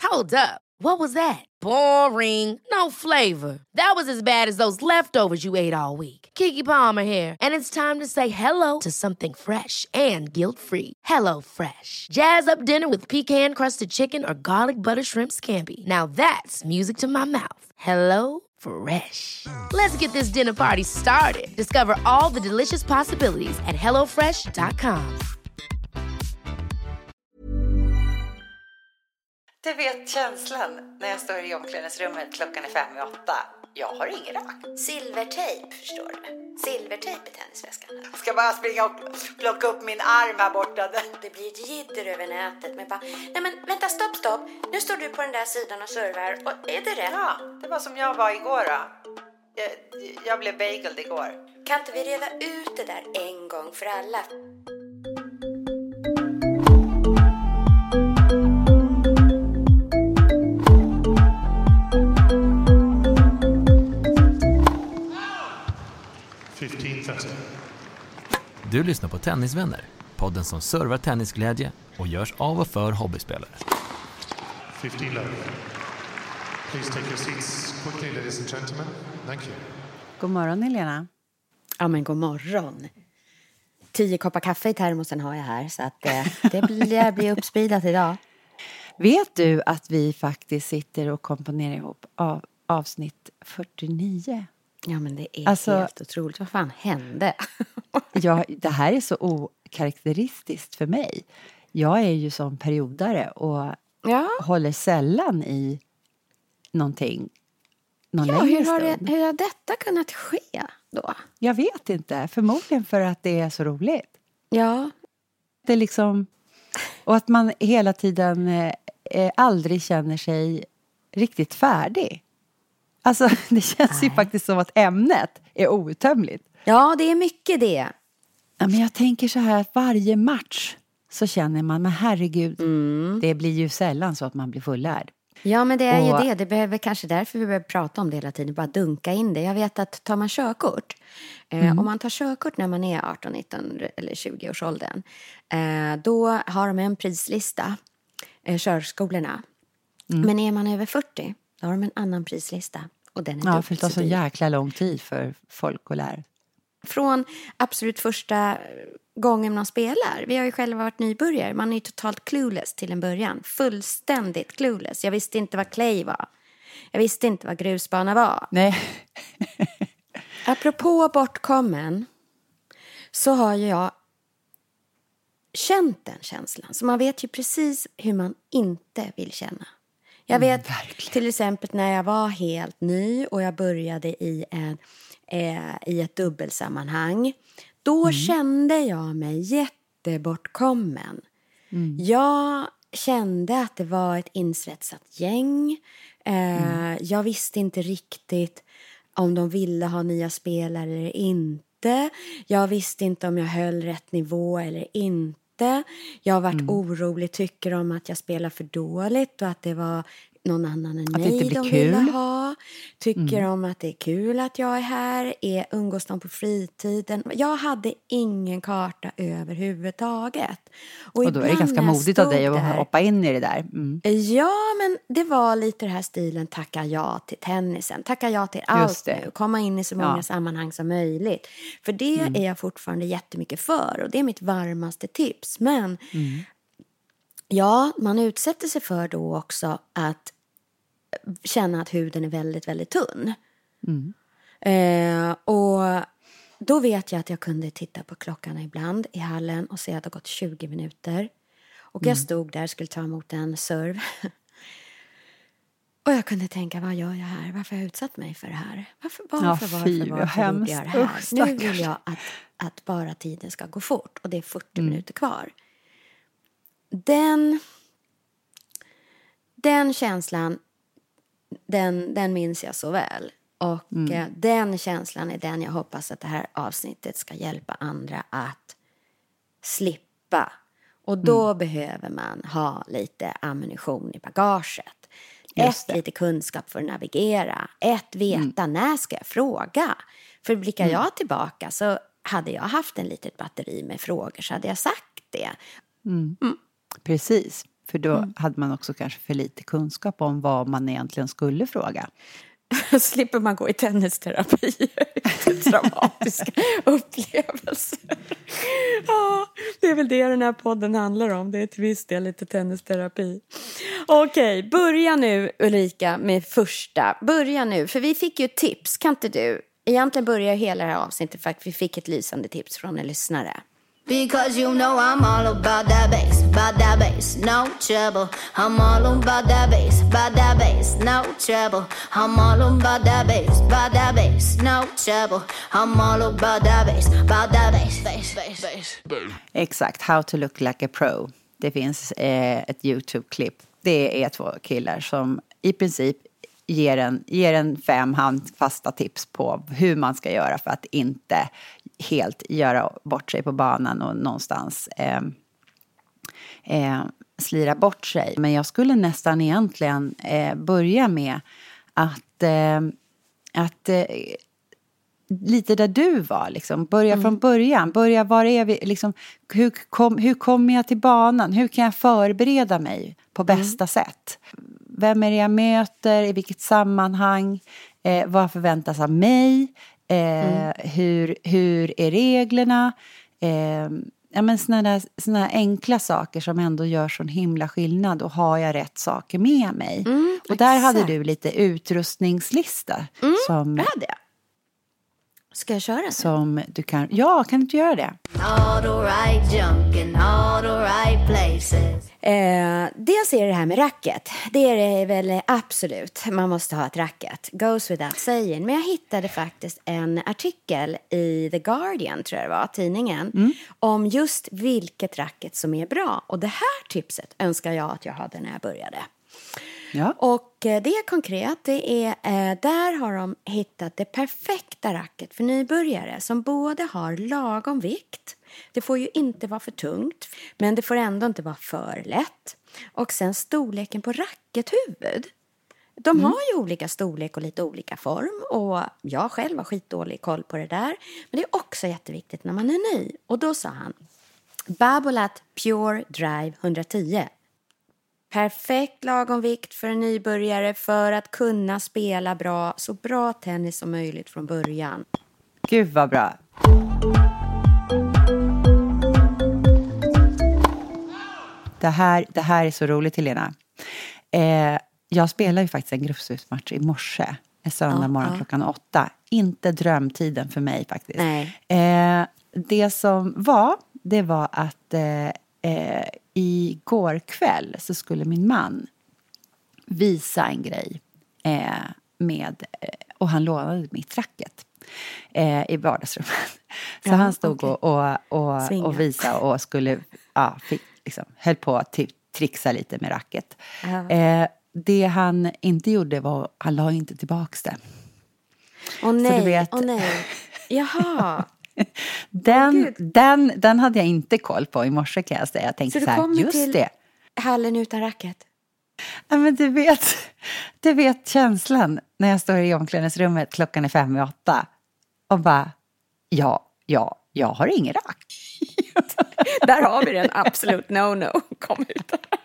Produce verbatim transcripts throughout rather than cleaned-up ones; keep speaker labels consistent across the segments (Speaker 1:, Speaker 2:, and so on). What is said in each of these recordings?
Speaker 1: Hold up. What was that? Boring. No flavor. That was as bad as those leftovers you ate all week. Keke Palmer here, and it's time to say hello to something fresh and guilt-free. Hello Fresh. Jazz up dinner with pecan-crusted chicken or garlic butter shrimp scampi. Now that's music to my mouth. Hello Fresh. Let's get this dinner party started. Discover all the delicious possibilities at hello fresh dot com.
Speaker 2: Du vet känslan när jag står i omklädningsrummet klockan är fem i åtta. Jag har ingen rock.
Speaker 3: Silvertejp, förstår du. Silvertejp i tennisväskan.
Speaker 2: Jag ska bara springa och plocka upp min arm här borta.
Speaker 3: Det blir ett jidder över nätet. Men bara, nej men vänta, stopp, stopp. Nu står du på den där sidan och servar. Och är det rätt?
Speaker 2: Ja, det var som jag var igår då. Jag, jag blev bagel igår.
Speaker 3: Kan inte vi reda ut det där en gång för alla?
Speaker 4: Du lyssnar på Tennisvänner, podden som servar tennisglädje och görs av och för hobbyspelare.
Speaker 5: fifteen love. Please take your seats quickly, ladies and gentlemen. Thank you.
Speaker 6: God morgon, Helena.
Speaker 3: Ja, men god morgon. Tio koppar kaffe i termosen har jag här, så att eh, det blir, blir uppspridat idag.
Speaker 6: Vet du att vi faktiskt sitter och komponerar ihop av, avsnitt fyrtionio?
Speaker 3: Ja, men det är
Speaker 6: alltså,
Speaker 3: helt otroligt. Vad fan hände?
Speaker 6: ja, det här är så okaraktäristiskt för mig. Jag är ju som periodare och
Speaker 3: ja.
Speaker 6: håller sällan i någonting. Någon
Speaker 3: ja, hur har,
Speaker 6: stund.
Speaker 3: det, hur har detta kunnat ske då?
Speaker 6: Jag vet inte. Förmodligen för att det är så roligt.
Speaker 3: Ja.
Speaker 6: Det är liksom... Och att man hela tiden eh, aldrig känner sig riktigt färdig. Alltså, det känns Nej. ju faktiskt som att ämnet är outtömligt.
Speaker 3: Ja, det är mycket det.
Speaker 6: Ja, men jag tänker så här att varje match så känner man, men herregud, mm. det blir ju sällan så att man blir fullärd.
Speaker 3: Ja, men det är
Speaker 6: och,
Speaker 3: ju det. Det behöver kanske därför vi behöver prata om det hela tiden. Bara dunka in det. Jag vet att tar man körkort. Mm. Eh, om man tar körkort när man är arton, nitton eller tjugo års åldern. Eh, då har de en prislista. Eh, körskolorna. Mm. Men är man över fyrtio, då har de en annan prislista. Och den är
Speaker 6: ja, för det tar så jäkla lång tid för folk att lära.
Speaker 3: Från absolut första gången man spelar. Vi har ju själva varit nybörjare. Man är ju totalt clueless till en början. Fullständigt clueless. Jag visste inte vad clay var. Jag visste inte vad grusbana var.
Speaker 6: Nej.
Speaker 3: Apropå bortkommen. Så har jag känt den känslan. Så man vet ju precis hur man inte vill känna. Jag vet mm, till exempel när jag var helt ny. Och jag började i en... i ett dubbelsammanhang. Då mm. kände jag mig jättebortkommen. Mm. Jag kände att det var ett insvetsat gäng. Mm. Jag visste inte riktigt om de ville ha nya spelare eller inte. Jag visste inte om jag höll rätt nivå eller inte. Jag har varit mm. orolig, tycker om att jag spelar för dåligt och att det var någon annan än
Speaker 6: att
Speaker 3: mig
Speaker 6: det inte
Speaker 3: de
Speaker 6: blir
Speaker 3: ville
Speaker 6: kul.
Speaker 3: ha. Tycker
Speaker 6: Mm.
Speaker 3: om att det är kul att jag är här. Är, umgås de på fritiden. Jag hade ingen karta överhuvudtaget. Och,
Speaker 6: och då är det ganska modigt av dig att
Speaker 3: där,
Speaker 6: hoppa in i det där. Mm.
Speaker 3: Ja, men det var lite det här stilen. Tacka ja till tennisen. Tacka ja till allt nu. Komma in i så många ja. sammanhang som möjligt. För det mm. är jag fortfarande jättemycket för. Och det är mitt varmaste tips. Men... Mm. Ja, man utsätter sig för då också att känna att huden är väldigt, väldigt tunn. Mm. Eh, och då vet jag att jag kunde titta på klockan ibland i hallen och se att det har gått tjugo minuter. Och mm. jag stod där och skulle ta emot en serve. Och jag kunde tänka, vad gör jag här? Varför har jag utsatt mig för det här? Varför, varför,
Speaker 6: ja,
Speaker 3: varför,
Speaker 6: fy,
Speaker 3: varför, varför gjorde jag det här?
Speaker 6: Usch,
Speaker 3: nu vill jag att, att bara tiden ska gå fort. Och det är fyrtio mm. minuter kvar. Den, den känslan, den, den minns jag så väl. Och mm. eh, den känslan är den jag hoppas att det här avsnittet ska hjälpa andra att slippa. Och då mm. behöver man ha lite ammunition i bagaget. Just Ett, det. lite kunskap för att navigera. Ett, veta mm. när ska jag fråga. För blickar mm. jag tillbaka så hade jag haft en litet batteri med frågor så hade jag sagt det.
Speaker 6: Mm. Mm. Precis. För då
Speaker 3: Mm.
Speaker 6: hade man också kanske för lite kunskap om vad man egentligen skulle fråga.
Speaker 3: Slipper man gå i tennisterapi. Dramatiska upplevelser. Ja, det är väl det den här podden handlar om. Det är till viss del lite tennisterapi. Okej, börja nu Ulrika med första. Börja nu, för vi fick ju ett tips. Kan inte du? Egentligen börjar hela det här avsnittet för att vi fick ett lysande tips från en lyssnare.
Speaker 7: Because you know I'm all about that bass, about that bass, no trouble. I'm all about that bass, about that bass, no trouble. I'm all about that bass, about that bass, no trouble. I'm all about that bass, about that bass, bass, bass, bass.
Speaker 6: Exakt, How to look like a pro. Det finns eh, ett YouTube-klipp. Det är två killar som i princip ger en, ger en fem handfasta tips på hur man ska göra för att inte helt göra bort sig på banan och någonstans eh, eh, slira bort sig. Men jag skulle nästan egentligen eh, börja med att, eh, att eh, lite där du var liksom, börja mm. från början, börja var är vi liksom, hur, kom, hur kommer jag till banan, hur kan jag förbereda mig på bästa mm. sätt, vem är det jag möter, i vilket sammanhang, eh, vad förväntas av mig, eh, mm. hur, hur är reglerna, eh, ja, men såna där enkla saker som ändå gör sån himla skillnad, och har jag rätt saker med mig. Mm, och där hade du lite utrustningslista
Speaker 3: mm,
Speaker 6: som
Speaker 3: det hade jag. Ska jag köra?
Speaker 6: Som du kan, ja, kan du inte göra det?
Speaker 7: All the right junk in all the right places.
Speaker 3: Eh, dels är det här med racket. Det är det väl absolut. Man måste ha ett racket. Goes without saying. Men jag hittade faktiskt en artikel i The Guardian, tror jag det var, tidningen. Mm. Om just vilket racket som är bra. Och det här tipset önskar jag att jag hade när jag började.
Speaker 6: Ja.
Speaker 3: Och eh, det är konkret. Det är, eh, där har de hittat det perfekta racket för nybörjare. Som både har lagom vikt. Det får ju inte vara för tungt. Men det får ändå inte vara för lätt. Och sen storleken på rackethuvud. De mm. har ju olika storlek och lite olika form. Och jag själv har skitdålig koll på det där. Men det är också jätteviktigt när man är ny. Och då sa han: Babolat Pure Drive hundratio. Perfekt lagom vikt för en nybörjare för att kunna spela bra, så bra tennis som möjligt från början.
Speaker 6: Gud vad bra. Det här, det här är så roligt, Helena. Eh, jag spelar ju faktiskt en gruppspelsmatch i morse. En söndag morgon ja, klockan åtta. Inte drömtiden för mig faktiskt.
Speaker 3: Nej.
Speaker 6: Eh, det som var, det var att... Eh, Eh, igår kväll så skulle min man visa en grej eh, med, eh, och han lånade mitt racket eh, i vardagsrummet. Så ja, han stod okay. och, och, och visade och skulle, ja, fick, liksom, höll på att typ trixa lite med racket. Ja. Eh, det han inte gjorde var, han la inte tillbaks det.
Speaker 3: Åh nej,
Speaker 6: så du vet,
Speaker 3: åh nej. Jaha.
Speaker 6: Den,
Speaker 3: oh,
Speaker 6: den, den hade jag inte koll på i morse, kan jag säga. Jag tänkte så, så här, just till
Speaker 3: det. Hallen utan racket?
Speaker 6: Ja, men du vet, du vet känslan när jag står i omklädningsrummet, klockan är fem och åtta. Och bara, ja, ja, jag har ingen rack.
Speaker 3: Där har vi den, absolut no-no. Kom utan rack.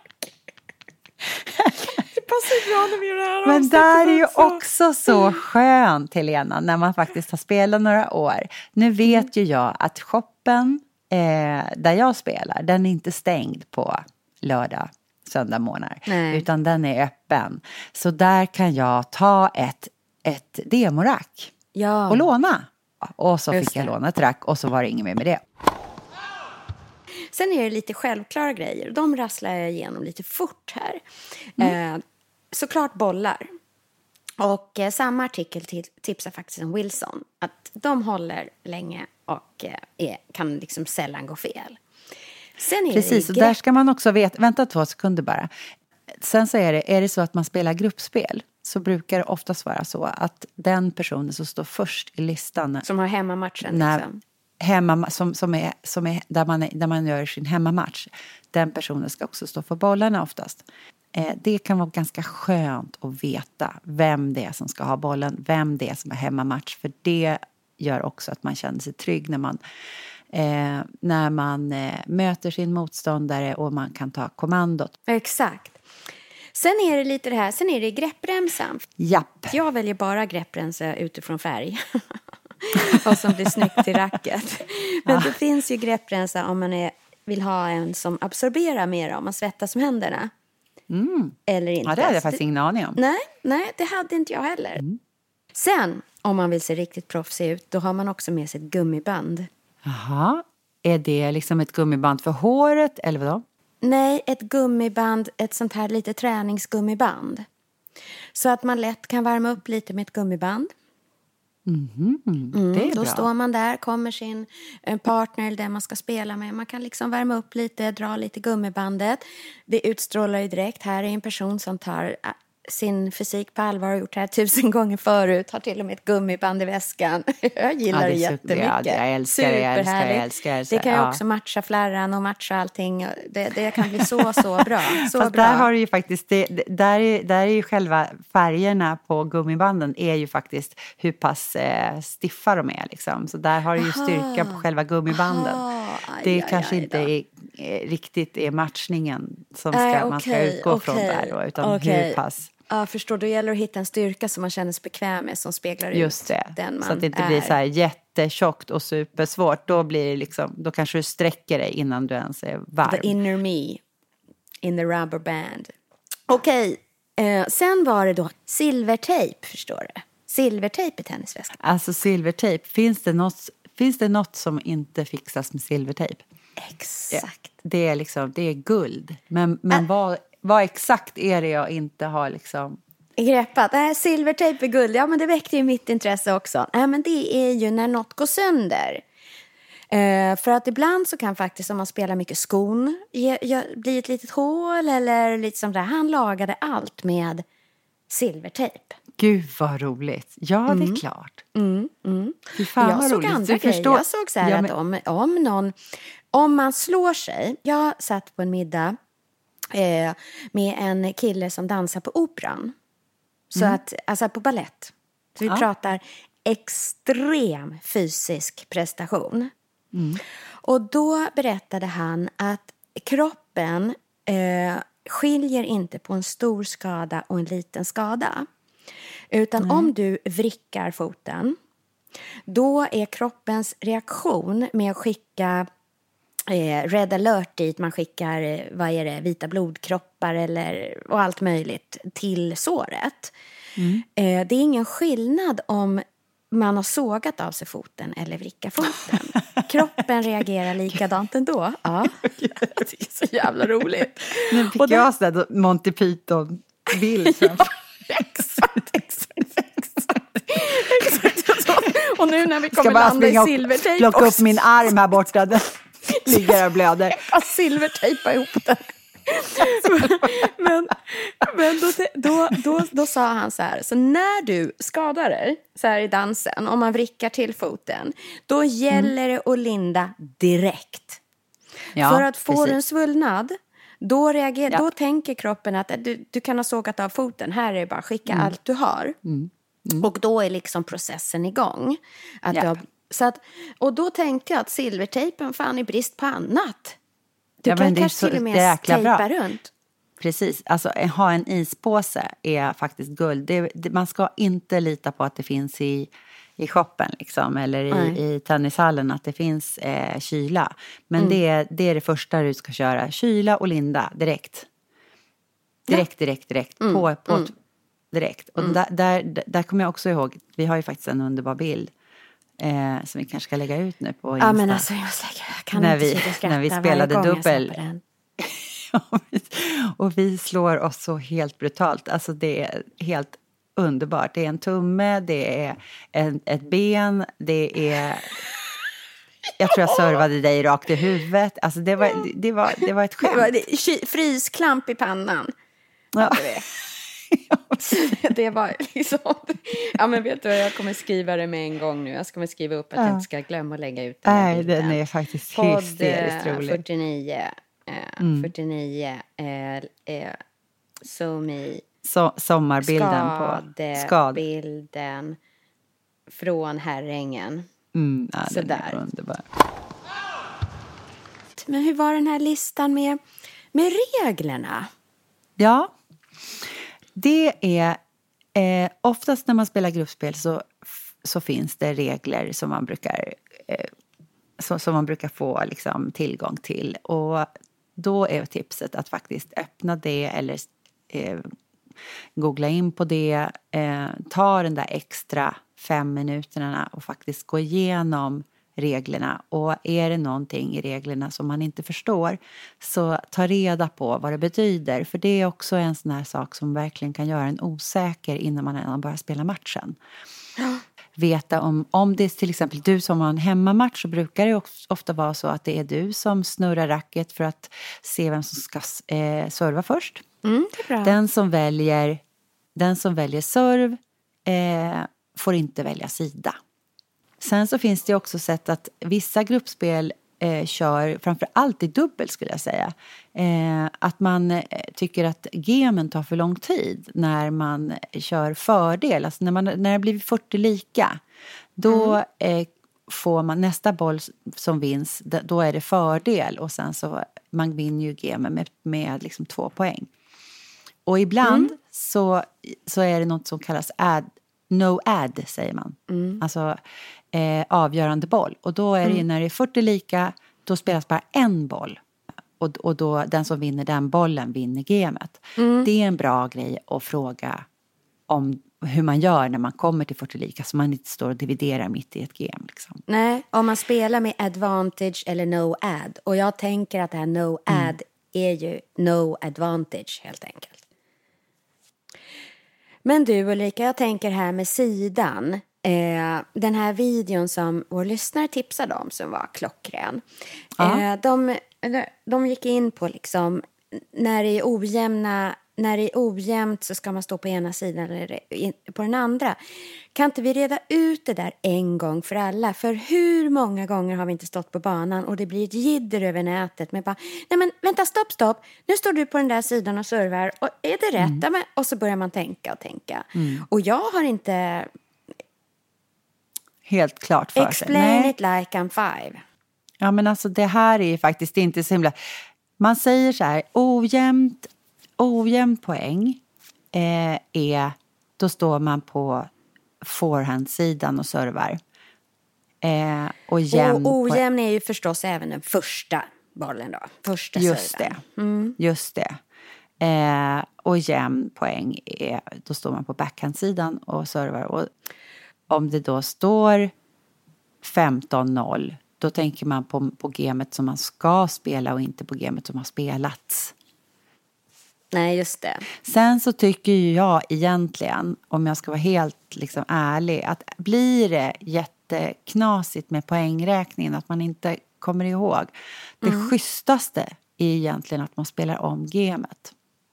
Speaker 3: Det passar bra när vi gör det här.
Speaker 6: Men där är ju också så skönt, Helena, när man faktiskt har spelat några år. Nu vet ju jag att shoppen eh, där jag spelar, den är inte stängd på lördag, söndag månader. Nej. Utan den är öppen. Så där kan jag ta ett, ett demorack
Speaker 3: ja. och
Speaker 6: låna. Och så
Speaker 3: Just
Speaker 6: fick jag
Speaker 3: det.
Speaker 6: låna ett rack och så var det inget mer med det.
Speaker 3: Sen är det lite självklara grejer. De rasslar jag igenom lite fort här.
Speaker 6: Mm.
Speaker 3: Eh, såklart bollar. Och eh, samma artikel till, tipsar faktiskt om Wilson. Att de håller länge och eh, är, kan liksom sällan gå fel. Sen är
Speaker 6: Precis,
Speaker 3: det
Speaker 6: och där ska man också veta. Vänta två sekunder bara. Sen så är det, är det så att man spelar gruppspel, så brukar det oftast vara så att den personen som står först i listan,
Speaker 3: som har hemmamatchen
Speaker 6: när,
Speaker 3: liksom.
Speaker 6: hemma, som, som är, som är där, man är, där man gör sin hemmamatch, den personen ska också stå för bollarna oftast. Eh, det kan vara ganska skönt att veta vem det är som ska ha bollen, vem det är som är hemmamatch, för det gör också att man känner sig trygg när man, eh, när man eh, möter sin motståndare och man kan ta kommandot.
Speaker 3: Exakt. Sen är det lite det här, sen är det greppremsan.
Speaker 6: Japp.
Speaker 3: Jag väljer bara greppremsa utifrån färg. Vad som blir snyggt till racket. Men det finns ju greppremsa om man är, vill ha en som absorberar mer om man svettas om händerna.
Speaker 6: Mm.
Speaker 3: Eller inte.
Speaker 6: Ja, det hade jag faktiskt ingen aning om.
Speaker 3: Nej, nej, det hade inte jag heller. Mm. Sen, om man vill se riktigt proffsig ut, då har man också med sig ett gummiband.
Speaker 6: Jaha, är det liksom ett gummiband för håret eller vadå?
Speaker 3: Nej, ett gummiband, ett sånt här lite träningsgummiband. Så att man lätt kan värma upp lite med ett gummiband.
Speaker 6: Mm,
Speaker 3: mm,
Speaker 6: det är
Speaker 3: då
Speaker 6: bra.
Speaker 3: står man där, kommer sin partner eller den man ska spela med. Man kan liksom värma upp lite, dra lite gummibandet. Det utstrålar ju direkt. Här är en person som tar sin fysik på allvar och gjort det här tusen gånger förut. Har till och med ett gummiband i väskan. Jag gillar ja, det, det jättemycket.
Speaker 6: Ja, jag älskar det, jag älskar det, jag älskar det.
Speaker 3: Det kan ju
Speaker 6: ja.
Speaker 3: också matcha flärran och matcha allting. Det, det kan bli så, så bra. Så
Speaker 6: Fast
Speaker 3: bra.
Speaker 6: där har du ju faktiskt, det, där, är, där är ju själva färgerna på gummibanden är ju faktiskt hur pass eh, stiffa de är liksom. Så där har du ju styrka på själva gummibanden. Aha, det aj, kanske aj, inte är, är, riktigt är matchningen som ska, äh, okay, man ska utgå okay, från där då, utan okay. hur pass.
Speaker 3: Ja, förstår. Då gäller det att hitta en styrka som man känner sig bekväm med som speglar
Speaker 6: Just
Speaker 3: ut
Speaker 6: det.
Speaker 3: den man
Speaker 6: så att det inte
Speaker 3: är.
Speaker 6: blir så här jättetjockt och supersvårt. Då blir det liksom, då kanske du sträcker dig innan du ens är varm.
Speaker 3: The inner me in the rubber band. Okej, okay. eh, sen var det då silvertejp, förstår du? Silvertejp i tennisväskan.
Speaker 6: Alltså silvertejp, finns det något, finns det något som inte fixas med silvertejp?
Speaker 3: Exakt.
Speaker 6: Det, det är liksom, det är guld. Men, men äh. vad... Vad exakt är det jag inte har liksom...
Speaker 3: greppat? Äh, silvertejp är guld. Ja, men det väckte ju mitt intresse också. Äh, men det är ju när något går sönder. Uh, för att ibland så kan faktiskt om man spelar mycket skon ge, ge, bli ett litet hål eller lite som det. Han lagade allt med silvertejp.
Speaker 6: Gud vad roligt. Ja, mm. det är klart.
Speaker 3: Mm, mm.
Speaker 6: Fy fan
Speaker 3: jag
Speaker 6: vad
Speaker 3: såg
Speaker 6: roligt.
Speaker 3: andra
Speaker 6: du
Speaker 3: grejer.
Speaker 6: Förstår.
Speaker 3: Jag såg så här
Speaker 6: ja, men...
Speaker 3: att om, om någon... Om man slår sig... Jag satt på en middag... Eh, med en kille som dansar på operan. Så
Speaker 6: mm.
Speaker 3: att, alltså på ballett. Så vi ja. pratar extrem fysisk prestation.
Speaker 6: Mm.
Speaker 3: Och då berättade han att kroppen eh, skiljer inte på en stor skada och en liten skada. Utan mm. om du vrickar foten, då är kroppens reaktion med att skicka Eh, red alert dit, man skickar eh, vad är det, vita blodkroppar eller, och allt möjligt till såret. Mm. Eh, det är ingen skillnad om man har sågat av sig foten eller vrickar foten. Kroppen reagerar likadant ändå. Ja. Det är så jävla roligt.
Speaker 6: Nu fick och jag då... sådär Monty Python-bild.
Speaker 3: Ja, exakt, exakt, exakt. exakt. Och nu när vi kommer landa i silvertejp
Speaker 6: plocka också. Upp min arm här borta. Ligger och blöder.
Speaker 3: Jag silvertejpa ihop den. men men då, då, då, då sa han så här. Så när du skadar dig så här i dansen, om man vrickar till foten, då gäller det att linda direkt. Ja, för att få precis. En svullnad, då, reagerar, ja. Då tänker kroppen att du, du kan ha sågat av foten. Här är det bara skicka mm. allt du har. Mm. Mm. Och då är liksom processen igång. Att ja. du har, så att, och då tänkte jag att silvertejpen fan är brist på annat. Du
Speaker 6: ja,
Speaker 3: kan kanske till och med tejpa bra. Runt.
Speaker 6: Precis, alltså ha en ispåse är faktiskt guld. Det, det, man ska inte lita på att det finns i, i shoppen liksom, eller i, i tennishallen att det finns eh, kyla. Men mm. det, är, det är det första du ska köra. Kyla och linda direkt. Direkt, ja. direkt, direkt. Mm. På, på mm. direkt. Och mm. där, där, där kommer jag också ihåg, vi har ju faktiskt en underbar bild. Eh, som vi kanske ska lägga ut nu på Insta.
Speaker 3: Ja, men alltså jag, slägger, jag kan
Speaker 6: när
Speaker 3: inte
Speaker 6: vi,
Speaker 3: skratta
Speaker 6: när vi spelade dubbel.
Speaker 3: Den.
Speaker 6: Och vi slår oss så helt brutalt. Alltså det är helt underbart. Det är en tumme, det är en, ett ben, det är... Jag tror jag servade dig rakt i huvudet. Alltså det var, det var, det var ett skämt. Det var
Speaker 3: det, frysklamp i pannan.
Speaker 6: Ja.
Speaker 3: Det var liksom... Ja, men vet du vad, jag kommer skriva det med en gång nu. Jag kommer skriva upp att ja. jag inte ska glömma att lägga ut den.
Speaker 6: Nej, den är faktiskt hysteriskt rolig.
Speaker 3: fyrtionio Eh, mm. fyrtionio eh, eh, Somi
Speaker 6: so, sommarbilden
Speaker 3: skade,
Speaker 6: på skad.
Speaker 3: Bilden från Herrängen.
Speaker 6: Mm, ja,
Speaker 3: så där.
Speaker 6: Underbar.
Speaker 3: Men hur var den här listan med, med reglerna?
Speaker 6: Ja, det är eh, oftast när man spelar gruppspel så, så finns det regler som man brukar, eh, som, som man brukar få liksom, tillgång till. Och då är tipset att faktiskt öppna det eller eh, googla in på det. Eh, ta den där extra fem minuterna och faktiskt gå igenom reglerna. Och är det någonting i reglerna som man inte förstår, så ta reda på vad det betyder. För det är också en sån här sak som verkligen kan göra en osäker innan man än börjar spela matchen. Ja. Veta om, om det är till exempel du som har en hemmamatch, så brukar det ofta vara så att det är du som snurrar racket för att se vem som ska eh, serva först.
Speaker 3: Mm, det är bra.
Speaker 6: Den som väljer, den som väljer serv eh, får inte välja sida. Sen så finns det också sätt att vissa gruppspel eh, kör, framför allt i dubbel skulle jag säga, eh, att man eh, tycker att gamen tar för lång tid när man eh, kör fördel. Alltså när, man, när det blir fyrtio lika, då mm. eh, får man nästa boll som vinns, då är det fördel och sen så man vinner ju gamen med, med liksom två poäng. Och ibland mm. så, så är det något som kallas add, no add säger man. Mm. Alltså eh, avgörande boll. Och då är det mm. ju när det är fyrtio lika, då spelas bara en boll. Och, och då den som vinner den bollen vinner gamet. Mm. Det är en bra grej att fråga om hur man gör när man kommer till fyrtio lika, så man inte står och dividerar mitt i ett game. Liksom.
Speaker 3: Nej, om man spelar med advantage eller no add. Och jag tänker att det här no add mm. är ju no advantage helt enkelt. Men du Ulrika, jag tänker här med sidan. Eh, den här videon som vår lyssnare tipsade om som var klockren. Eh, de, de gick in på liksom när det är ojämna, när det är ojämnt så ska man stå på ena sidan eller på den andra. Kan inte vi reda ut det där en gång för alla? För hur många gånger har vi inte stått på banan och det blir ett jidder över nätet med bara, nej men vänta, stopp, stopp. Nu står du på den där sidan och servar och är det rätt? Mm. Och så börjar man tänka och tänka. Mm. Och jag har inte
Speaker 6: helt klart för
Speaker 3: explain
Speaker 6: sig.
Speaker 3: it like I'm five.
Speaker 6: Ja men alltså det här är ju faktiskt inte så himla. Man säger så här, ojämnt ojämn poäng eh, är, då står man på forehandsidan och servar. Eh, och jämn
Speaker 3: och ojämn är ju förstås även den första bollen då. Första
Speaker 6: just
Speaker 3: serven.
Speaker 6: det,
Speaker 3: mm.
Speaker 6: just det. Eh, och jämn poäng är, då står man på backhandsidan och servar. Och om det då står femton noll, då tänker man på, på gamet som man ska spela och inte på gamet som har spelats.
Speaker 3: Nej, just det.
Speaker 6: Sen så tycker ju jag egentligen, om jag ska vara helt liksom ärlig, att blir det jätteknasigt med poängräkningen, att man inte kommer ihåg. Det mm. schysstaste är egentligen att man spelar om gamet.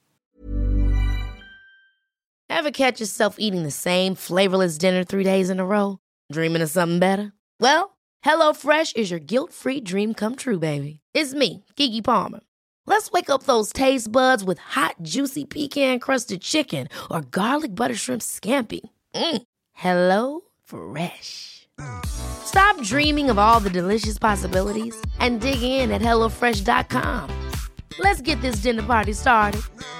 Speaker 1: Ever catch yourself eating the same flavorless dinner three days in a row? Dreaming of something better? Well, HelloFresh is your guilt-free dream come true, baby. It's me, Keke Palmer. Let's wake up those taste buds with hot, juicy pecan-crusted chicken or garlic butter shrimp scampi. Mm. Hello Fresh. Stop dreaming of all the delicious possibilities and dig in at hello fresh dot com. Let's get this dinner party started.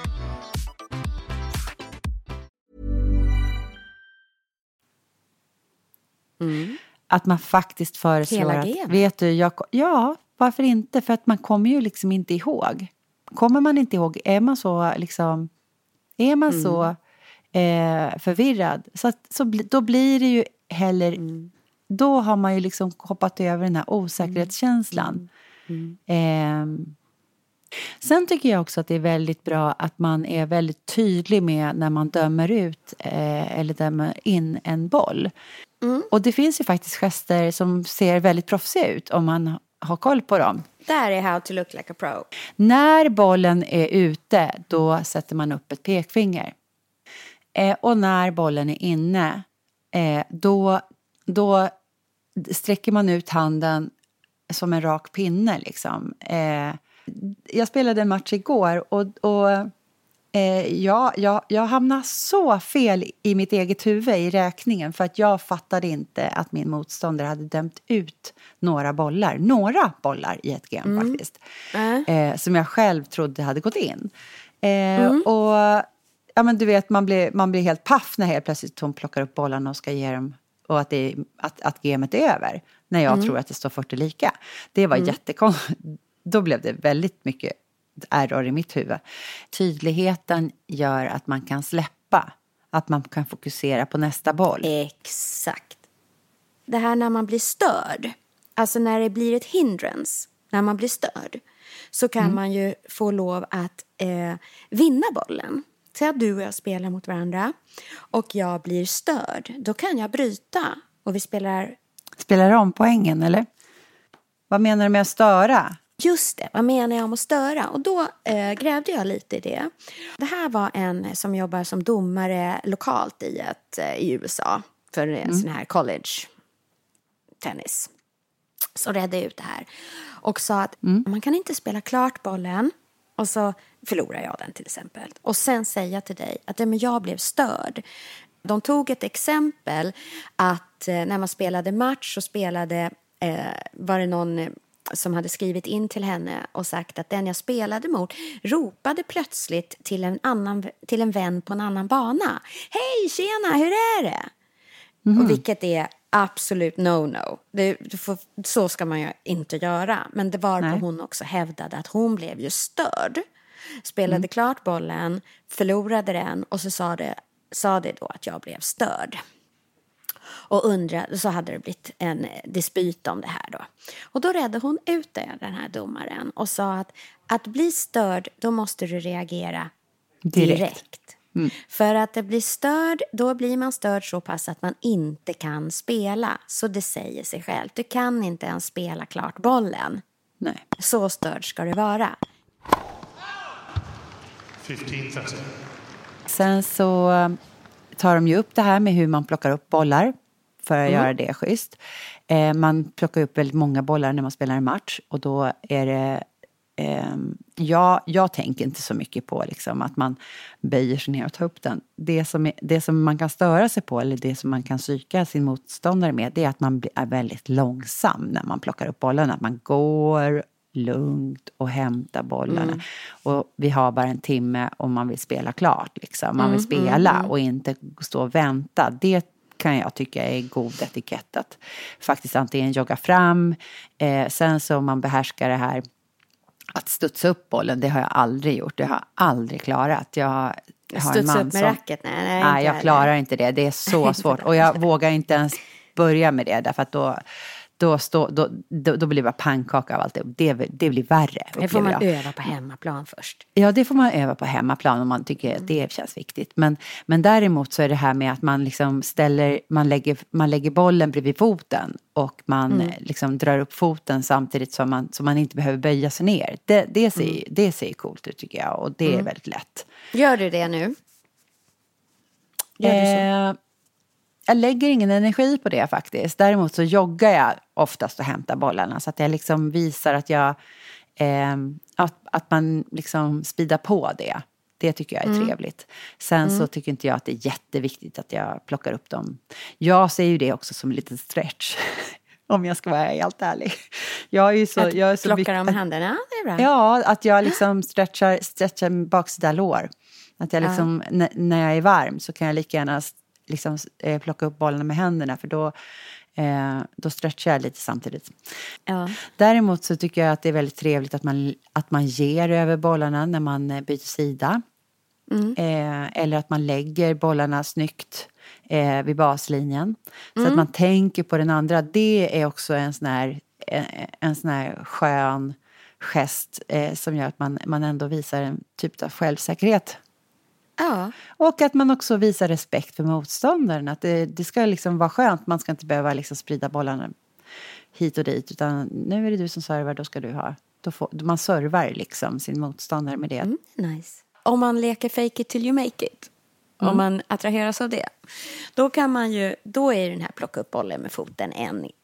Speaker 3: Mm.
Speaker 6: Att man faktiskt föreslår att, vet du, jag, ja, varför inte? För att man kommer ju liksom inte ihåg. Kommer man inte ihåg, är man så liksom, är man mm. så eh, förvirrad, så, att, så då blir det ju heller, mm. då har man ju liksom hoppat över den här osäkerhetskänslan. Mm. Mm. Eh, sen tycker jag också att det är väldigt bra att man är väldigt tydlig med när man dömer ut eh, eller dömer in en boll. Mm. Och det finns ju faktiskt gester som ser väldigt proffsiga ut om man har koll på dem.
Speaker 3: Det här är how to look like a pro.
Speaker 6: När bollen är ute, då sätter man upp ett pekfinger. Eh, och när bollen är inne, eh, då, då sträcker man ut handen som en rak pinne. Liksom. Eh, jag spelade en match igår och, och Eh, ja, jag, jag hamnade så fel i mitt eget huvud i räkningen. För att jag fattade inte att min motståndare hade dömt ut några bollar. Några bollar i ett game mm. faktiskt. Mm. Eh, som jag själv trodde hade gått in. Eh, mm. Och ja, men du vet, man blir, man blir helt paff när helt plötsligt hon plockar upp bollarna och ska ge dem. Och att, det, att, att gamet är över. När jag mm. tror att det står fyrtio lika. Det var mm. jättekonstigt. Då blev det väldigt mycket error i mitt huvud. Tydligheten gör att man kan släppa. Att man kan fokusera på nästa boll.
Speaker 3: Exakt. Det här när man blir störd. Alltså när det blir ett hindrance. När man blir störd. Så kan mm. man ju få lov att eh, vinna bollen. Säg att du och jag spelar mot varandra. Och jag blir störd. Då kan jag bryta. Och vi spelar...
Speaker 6: Spelar om poängen, eller? Vad menar du med att störa?
Speaker 3: Just det, vad menar jag om att störa? Och då eh, grävde jag lite i det. Det här var en som jobbar som domare lokalt i, ett, eh, i U S A. För en mm. sån här college tennis. Så redde ut det här. Och sa att mm. man kan inte spela klart bollen. Och så förlorar jag den till exempel. Och sen säga till dig att men jag blev störd. De tog ett exempel att eh, när man spelade match så spelade, eh, var det någon som hade skrivit in till henne och sagt att den jag spelade mot ropade plötsligt till en, annan, till en vän på en annan bana. Hej, tjena, hur är det? Mm. Och vilket är absolut no-no. Det, du får, så ska man ju inte göra. Men det var på hon också hävdade att hon blev ju störd. Spelade mm. klart bollen, förlorade den och så sa det, sa det då att jag blev störd. Och undrade, så hade det blivit en dispyt om det här då. Och då redde hon ut det, den här domaren. Och sa att att bli störd, då måste du reagera direkt. direkt. Mm. För att det blir störd, då blir man störd så pass att man inte kan spela. Så det säger sig själv. Du kan inte ens spela klart bollen.
Speaker 6: Nej.
Speaker 3: Så störd ska det vara.
Speaker 5: femton trettio.
Speaker 6: Sen så tar de ju upp det här med hur man plockar upp bollar. För att mm. göra det schysst. Eh, man plockar upp väldigt många bollar när man spelar en match. Och då är det... Eh, jag, jag tänker inte så mycket på liksom, att man böjer sig ner och tar upp den. Det som, är, det som man kan störa sig på, eller det som man kan psyka sin motståndare med, det är att man är väldigt långsam när man plockar upp bollarna. Att man går lugnt och hämtar bollarna. Mm. Och vi har bara en timme om man vill spela klart. Liksom. Man vill mm, spela mm, och inte stå och vänta. Det kan jag tycka är god etikett att faktiskt antingen jogga fram. Eh, sen så man behärskar det här att studsa upp bollen, det har jag aldrig gjort. Det har jag aldrig klarat. Jag har
Speaker 3: studsa
Speaker 6: en man
Speaker 3: upp med
Speaker 6: som,
Speaker 3: racket? Nej, nej,
Speaker 6: nej jag klarar inte det. Det är så svårt. Och jag vågar inte ens börja med det. Därför att då, då, stå, då, då, då blir det bara pannkaka av allt det. Det, det blir värre.
Speaker 3: Det får man jag. öva på hemmaplan först.
Speaker 6: Ja, det får man öva på hemmaplan om man tycker att det känns viktigt. Men, men däremot så är det här med att man liksom ställer, man lägger, man lägger bollen bredvid foten. Och man mm. liksom drar upp foten samtidigt som man, som man inte behöver böja sig ner. Det, det, ser, mm. det ser coolt ut tycker jag. Och det mm. är väldigt lätt.
Speaker 3: Gör du det nu? Gör du så?
Speaker 6: Eh, jag lägger ingen energi på det faktiskt. Däremot så joggar jag oftast och hämtar bollarna. Så att jag liksom visar att jag... Eh, att, att man liksom speedar på det. Det tycker jag är mm. trevligt. Sen mm. så tycker inte jag att det är jätteviktigt att jag plockar upp dem. Jag ser ju det också som en liten stretch. Om jag ska vara helt ärlig. Jag är ju så,
Speaker 3: att
Speaker 6: jag är så
Speaker 3: plockar om händerna, det är bra.
Speaker 6: Ja, att jag liksom stretchar, stretchar baksida lår. Att jag liksom, uh. n- när jag är varm så kan jag lika gärna liksom, eh, plocka upp bollarna med händerna. För då, eh, då stretchar jag lite samtidigt. Uh. Däremot så tycker jag att det är väldigt trevligt att man, att man ger över bollarna när man eh, byter sida. Mm. Eh, eller att man lägger bollarna snyggt eh, vid baslinjen. Så mm. att man tänker på den andra. Det är också en sån här, en, en sån här skön gest eh, som gör att man, man ändå visar en typ av självsäkerhet.
Speaker 3: Ja.
Speaker 6: Och att man också visar respekt för motståndaren. Att det, det ska liksom vara skönt. Man ska inte behöva liksom sprida bollarna hit och dit. Utan nu är det du som servar, då ska du ha. Då får, man servar liksom sin motståndare med det.
Speaker 3: Mm, nice. Om man leker fake it till you make it. Mm. Om man attraheras av det. Då kan man ju, då är den här plocka upp bollen med foten en,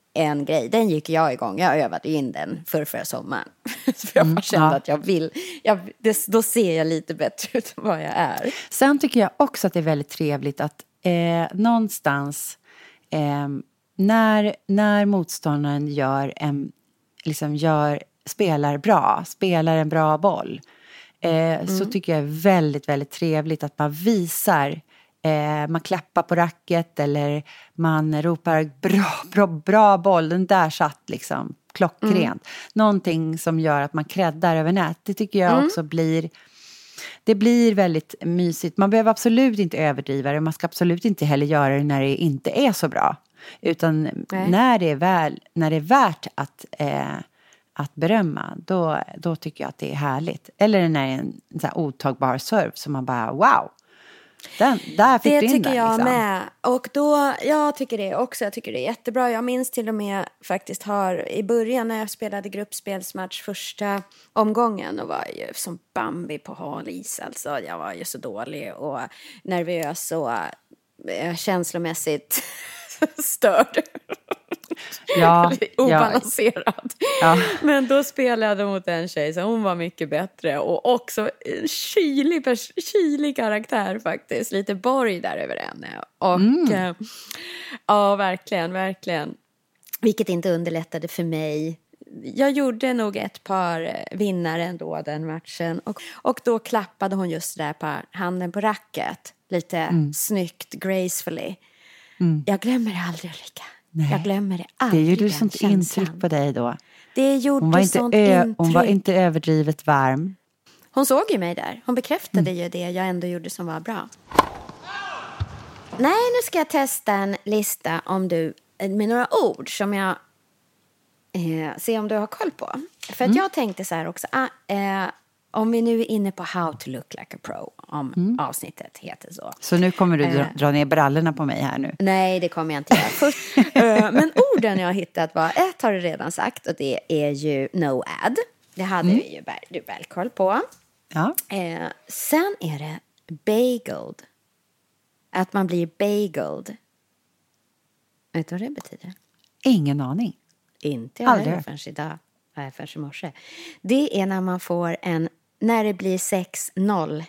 Speaker 3: en grej. Den gick jag igång. Jag övade in den för förra sommaren. För jag bara kände
Speaker 6: ja.
Speaker 3: att jag vill. Jag, det, då ser jag lite bättre ut än vad jag är.
Speaker 6: Sen tycker jag också att det är väldigt trevligt att eh, någonstans eh, när, när motståndaren gör en, liksom gör, spelar bra, spelar en bra boll. Eh, mm. Så tycker jag är väldigt, väldigt trevligt att man visar, eh, man klappar på racket eller man ropar bra, bra, bra boll, den där satt liksom klockrent. Mm. Någonting som gör att man kräddar över nät. Det tycker jag mm. också blir, det blir väldigt mysigt. Man behöver absolut inte överdriva det, man ska absolut inte heller göra det när det inte är så bra. Utan när det är väl, när det är värt att eh, att berömma, då, då tycker jag att det är härligt. Eller när det är en, en så här otagbar serve som man bara, wow, den, där fick
Speaker 3: det
Speaker 6: du in
Speaker 3: tycker
Speaker 6: den,
Speaker 3: jag
Speaker 6: liksom.
Speaker 3: med. Och då, jag tycker det också, jag tycker det är jättebra. Jag minns till och med faktiskt har i början när jag spelade gruppspelsmatch första omgången och var ju som Bambi på hal is. Alltså jag var ju så dålig och nervös och eh, känslomässigt störd.
Speaker 6: Ja,
Speaker 3: obalanserad.
Speaker 6: Ja.
Speaker 3: Men då spelade jag mot en tjej så hon var mycket bättre och också en kylig, kylig karaktär faktiskt. Lite borg där över henne. Och mm. äh, ja, verkligen, verkligen. Vilket inte underlättade för mig. Jag gjorde nog ett par vinnare ändå den matchen. Och, och då klappade hon just där på handen på racket. Lite mm. snyggt, gracefully. Mm. Jag glömmer det aldrig, Ulrika. Nej. Jag glömmer det aldrig.
Speaker 6: Det gjorde sånt intryck på dig då.
Speaker 3: Det gjorde
Speaker 6: hon var inte
Speaker 3: sånt
Speaker 6: ö-
Speaker 3: intryck.
Speaker 6: Hon var inte överdrivet varm.
Speaker 3: Hon såg ju mig där. Hon bekräftade mm. ju det jag ändå gjorde som var bra. Nej, nu ska jag testa en lista om du, med några ord som jag eh, ser om du har koll på. För att mm. jag tänkte så här också. Ah, eh, om vi nu är inne på How to look like a pro, om mm. avsnittet heter så.
Speaker 6: Så nu kommer du dra,
Speaker 3: eh,
Speaker 6: dra ner brallorna på mig här nu.
Speaker 3: Nej, det kommer jag inte göra. Först, eh, men orden jag har hittat var, ett har du redan sagt och det är ju no ad. Det hade mm. vi ju du väl koll på.
Speaker 6: Ja.
Speaker 3: Eh, sen är det bageled. Att man blir bageled. Vet du vad det betyder?
Speaker 6: Ingen aning.
Speaker 3: Inte jag heller förrän idag. Nej, förrän i morse. Det är när man får en, när det blir sex noll.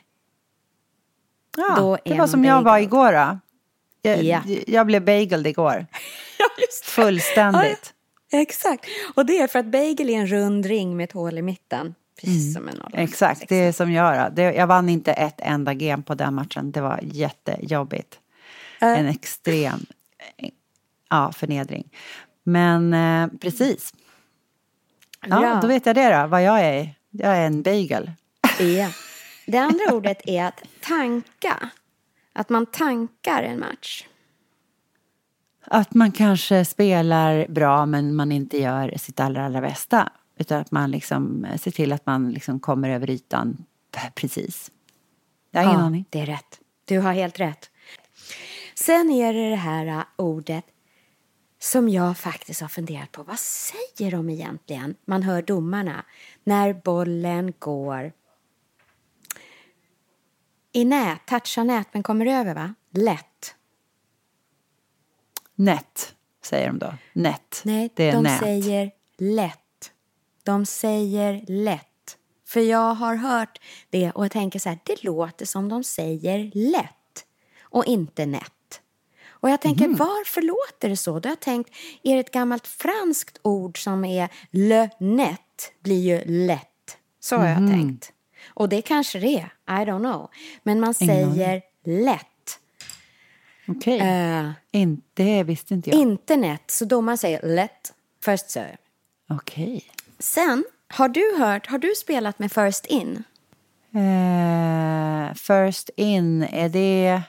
Speaker 6: Ja, då det var som bageled. Jag var igår då. Jag, ja. jag blev bageled igår.
Speaker 3: Ja, just det.
Speaker 6: Fullständigt.
Speaker 3: Ja, exakt. Och det är för att bagel är en rund ring med ett hål i mitten. Precis mm. som en noll.
Speaker 6: Exakt, det är som jag då. Jag vann inte ett enda game på den matchen. Det var jättejobbigt. Äh. En extrem ja, förnedring. Men eh, precis. Ja, ja, då vet jag det då. Vad jag är. Jag är en bagel.
Speaker 3: Ja. Det andra ordet är att tanka. Att man tankar en match.
Speaker 6: Att man kanske spelar bra men man inte gör sitt allra, allra bästa. Utan att man liksom ser till att man liksom kommer över ytan precis. Jag har ingen
Speaker 3: ja,
Speaker 6: aning.
Speaker 3: Det är rätt. Du har helt rätt. Sen är det det här ordet som jag faktiskt har funderat på. Vad säger de egentligen? Man hör domarna. När bollen går i nät, touchar nät men kommer över, va? Lätt.
Speaker 6: Nät, säger de då. Nät.
Speaker 3: Nej,
Speaker 6: det är
Speaker 3: de
Speaker 6: nät.
Speaker 3: säger lätt. De säger lätt. För jag har hört det och jag tänker så här, det låter som de säger lätt och inte nätt. Och jag tänker, mm. varför låter det så? Då har jag tänkt, är det ett gammalt franskt ord som är le net, blir ju lätt. Så har mm. jag tänkt. Och det kanske det är, I don't know. Men man säger lätt.
Speaker 6: Okej, okay. uh, inte, visste inte jag.
Speaker 3: Internet, så då man säger lätt, first serve.
Speaker 6: Okej. Okay.
Speaker 3: Sen, har du hört, har du spelat med first in?
Speaker 6: Uh, first in, är det...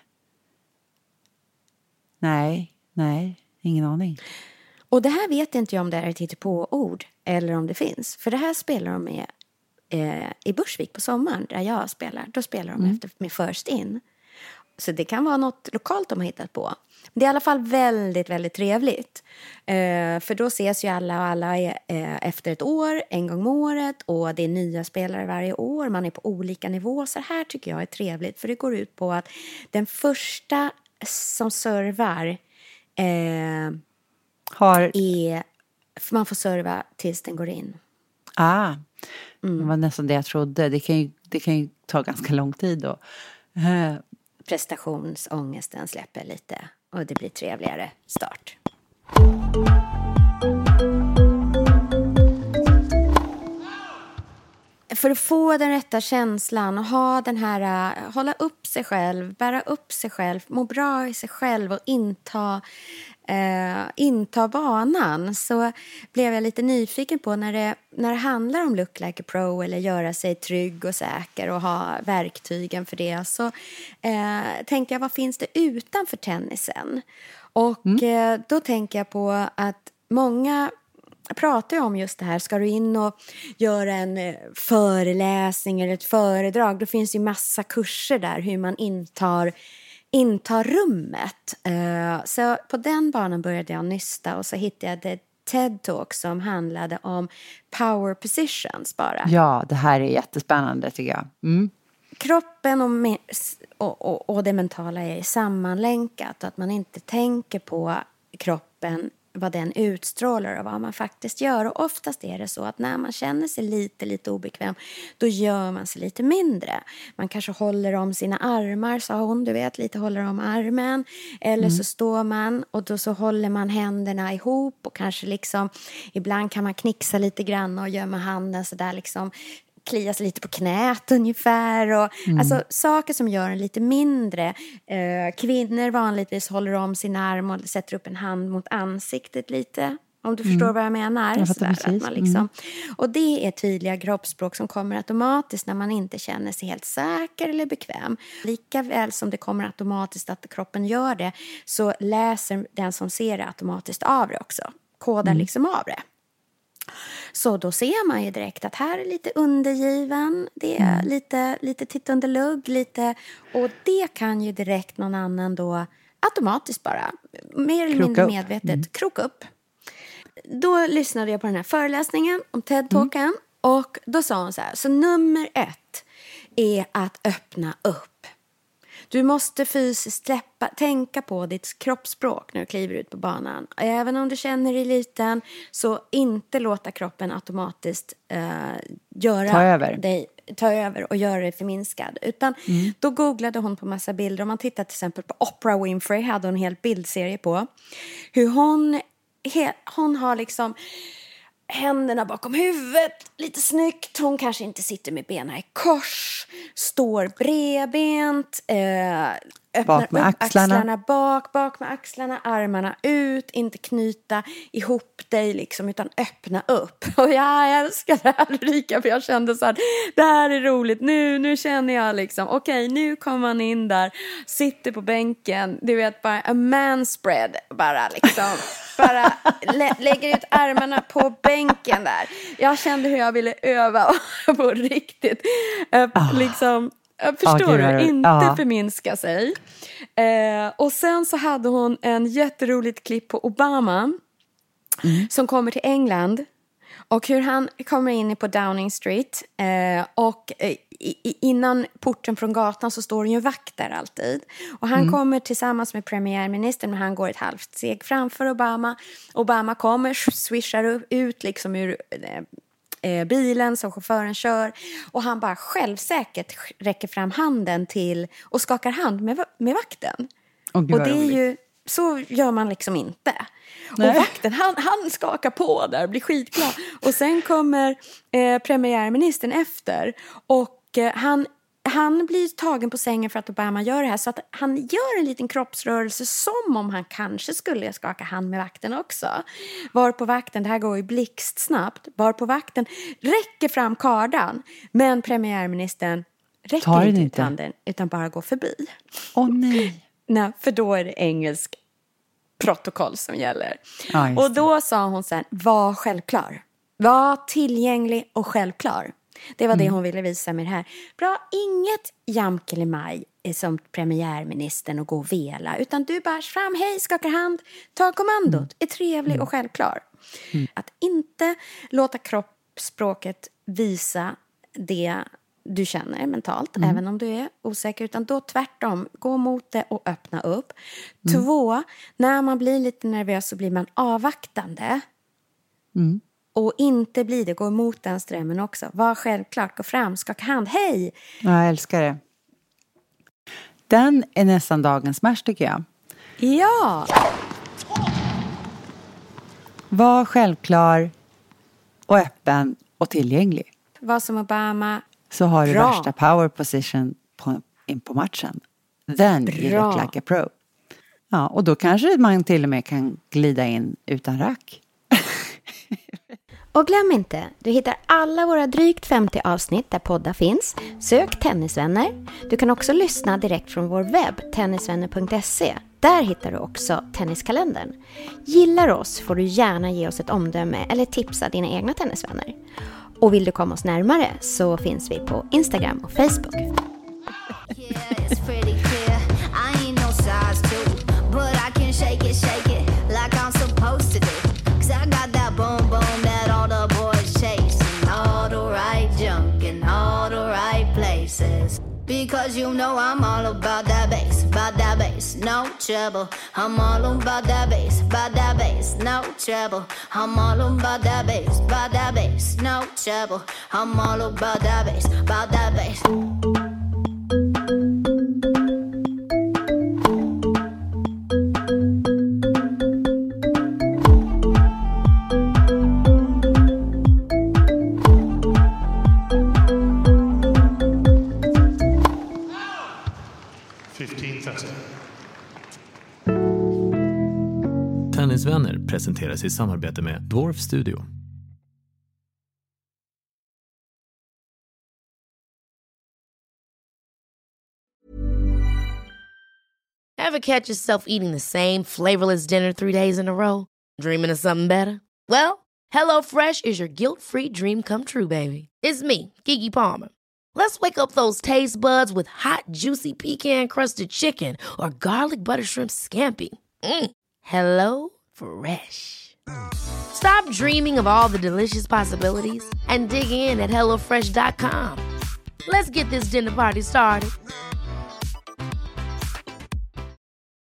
Speaker 6: Nej, nej, ingen aning.
Speaker 3: Och det här vet inte jag om det är ett hittepå-ord eller om det finns. För det här spelar de med eh, i Bursvik på sommaren där jag spelar. Då spelar de mm. efter, med first in. Så det kan vara något lokalt de har hittat på. Det är i alla fall väldigt, väldigt trevligt. Eh, för då ses ju alla och alla är, eh, efter ett år, en gång om året. Och det är nya spelare varje år. Man är på olika nivåer. Så här tycker jag är trevligt. För det går ut på att den första som servar eh,
Speaker 6: Har...
Speaker 3: är, för man får serva tills den går in.
Speaker 6: Ah, mm. Det var nästan det jag trodde. Det kan ju, det kan ju ta ganska lång tid då. Uh.
Speaker 3: Prestationsångesten släpper lite och det blir trevligare start. För att få den rätta känslan och ha den här, hålla upp sig själv, bära upp sig själv, må bra i sig själv och inta, eh, inta vanan, så blev jag lite nyfiken på när det, när det handlar om look like a pro eller göra sig trygg och säker och ha verktygen för det, så eh, tänkte jag, vad finns det utanför tennisen? Och mm. eh, då tänker jag på att många pratar jag om just det här. Ska du in och göra en föreläsning eller ett föredrag, då finns ju massa kurser där hur man intar, intar rummet. Så på den banan började jag nysta och så hittade jag ett TED-talk som handlade om power positions bara.
Speaker 6: Ja, det här är jättespännande tycker jag. Mm.
Speaker 3: Kroppen och, och, och, och det mentala är sammanlänkat och att man inte tänker på kroppen, vad den utstrålar och vad man faktiskt gör. Och oftast är det så att när man känner sig lite, lite obekväm, då gör man sig lite mindre. Man kanske håller om sina armar, sa hon, du vet, lite håller om armen. Eller mm. så står man och då så håller man händerna ihop och kanske liksom, ibland kan man knixa lite grann och gömma handen så där liksom, klias lite på knät ungefär och mm. alltså saker som gör en lite mindre. Eh, kvinnor vanligtvis håller om sin arm och sätter upp en hand mot ansiktet lite, om du mm. förstår vad jag menar.
Speaker 6: Jag
Speaker 3: sådär, att man liksom, mm. och det är tydliga kroppsspråk som kommer automatiskt när man inte känner sig helt säker eller bekväm. Lika väl som det kommer automatiskt att kroppen gör det, så läser den som ser det automatiskt av det också. Kodar mm. liksom av det. Så då ser man ju direkt att här är lite undergiven, det är mm. lite, lite titt under lugg, lite, och det kan ju direkt någon annan då automatiskt bara, mer eller
Speaker 6: kroka
Speaker 3: mindre
Speaker 6: upp.
Speaker 3: medvetet,
Speaker 6: mm.
Speaker 3: kroka upp. Då lyssnade jag på den här föreläsningen om TED-talken mm. och då sa hon så här, så nummer ett är att öppna upp. Du måste fysiskt släppa, tänka på ditt kroppsspråk när du kliver ut på banan. Även om du känner dig liten, så inte låta kroppen automatiskt uh, göra
Speaker 6: ta över.
Speaker 3: dig, ta över och göra dig förminskad. Utan mm. då googlade hon på massa bilder. Om man tittar till exempel på Oprah Winfrey, hade hon en hel bildserie på hur hon, he, hon har liksom händerna bakom huvudet, lite snyggt. Hon kanske inte sitter med benen i kors, står bredbent, eh, öppnar
Speaker 6: bak med
Speaker 3: upp
Speaker 6: axlarna.
Speaker 3: axlarna bak, bak med axlarna, armarna ut, inte knyta ihop dig liksom, utan öppna upp. Och jag älskar det här, Ulrika, för jag kände så här, det här är roligt, nu, nu känner jag liksom, okej, okay, nu kommer man in där, sitter på bänken, du vet, bara a man spread, bara liksom, bara lä- lägger ut armarna på bänken där. Jag kände hur jag ville öva på riktigt, uh, liksom, förstår
Speaker 6: ah,
Speaker 3: du? Inte
Speaker 6: ah.
Speaker 3: förminska sig. Eh, och sen så hade hon en jätteroligt klipp på Obama mm. som kommer till England. Och hur han kommer in på Downing Street. Eh, och eh, i, innan porten från gatan så står det ju en vakt där alltid. Och han mm. kommer tillsammans med premiärministern, men han går ett halvt steg framför Obama. Obama kommer, swishar ut liksom ur eh, bilen som chauffören kör. Och han bara självsäkert räcker fram handen till och skakar hand med, med vakten.
Speaker 6: Oh, Gud,
Speaker 3: och det är
Speaker 6: roligt.
Speaker 3: ju, så gör man liksom inte.
Speaker 6: Nej.
Speaker 3: Och vakten, han, han skakar på där, blir skitglad. Och sen kommer eh, premiärministern efter. Och eh, han, han blir tagen på sängen för att Obama gör det här. Så att han gör en liten kroppsrörelse som om han kanske skulle skaka hand med vakten också. Var på vakten, det här går ju blixtsnabbt. Var på vakten räcker fram kardan. Men premiärministern räcker inte ut handen utan bara går förbi.
Speaker 6: Åh oh, nej.
Speaker 3: Nej, för då är det engelsk protokoll som gäller.
Speaker 6: Ja,
Speaker 3: och då sa hon sen, var självklar. Var tillgänglig och självklar. Det var mm. det hon ville visa med det här. Bra, inget jamkelemaj som premiärministern och gå och vela. Utan du bara fram, hej, skakar hand, ta kommandot. Mm. Är trevlig mm. och självklar. Mm. Att inte låta kroppsspråket visa det du känner mentalt,
Speaker 6: Mm.
Speaker 3: även om du är osäker, utan då tvärtom, gå mot det och öppna upp. Mm. Två, när man blir lite nervös så blir man avvaktande.
Speaker 6: Mm.
Speaker 3: Och inte blir det, gå emot den strömmen också. Var självklart, gå fram, skaka hand, hej!
Speaker 6: Ja, jag älskar det. Den är nästan dagens match tycker jag.
Speaker 3: Ja!
Speaker 6: Var självklar och öppen och tillgänglig.
Speaker 3: Var som Obama.
Speaker 6: Så har du
Speaker 3: Bra.
Speaker 6: värsta power position på, in på matchen. Then you
Speaker 3: Bra.
Speaker 6: look like a pro. Ja, och då kanske man till och med kan glida in utan rack.
Speaker 3: Och glöm inte, du hittar alla våra drygt femtio avsnitt där poddar finns. Sök Tennisvänner. Du kan också lyssna direkt från vår webb, tennisvänner punkt se. Där hittar du också tenniskalendern. Gillar oss får du gärna ge oss ett omdöme eller tipsa dina egna tennisvänner. Och vill du komma oss närmare så finns vi på Instagram och Facebook.
Speaker 7: Yeah, it's pretty clear. I ain't no size two, but I can shake it, shake it like I'm supposed to do. 'Cause I got that boom boom that all the boys chase, and all the right junk in all the right places. Because you know I'm all about that bass, about that bass, no trouble. I'm all about that bass, about that bass, no trouble. I'm all about that bass, about that bass, no trouble. I'm all about that bass, about that bass.
Speaker 5: fifteen thirty.
Speaker 4: Tennisvänner presenteras i samarbete med Dwarf Studio.
Speaker 1: Ever catch yourself eating the same flavorless dinner three days in a row? Dreaming of something better? Well, HelloFresh is your guilt-free dream come true, baby. It's me, Keke Palmer. Let's wake up those taste buds with hot, juicy pecan-crusted chicken or garlic butter shrimp scampi. Mm. Hello Fresh. Stop dreaming of all the delicious possibilities and dig in at hello fresh dot com. Let's get this dinner party started.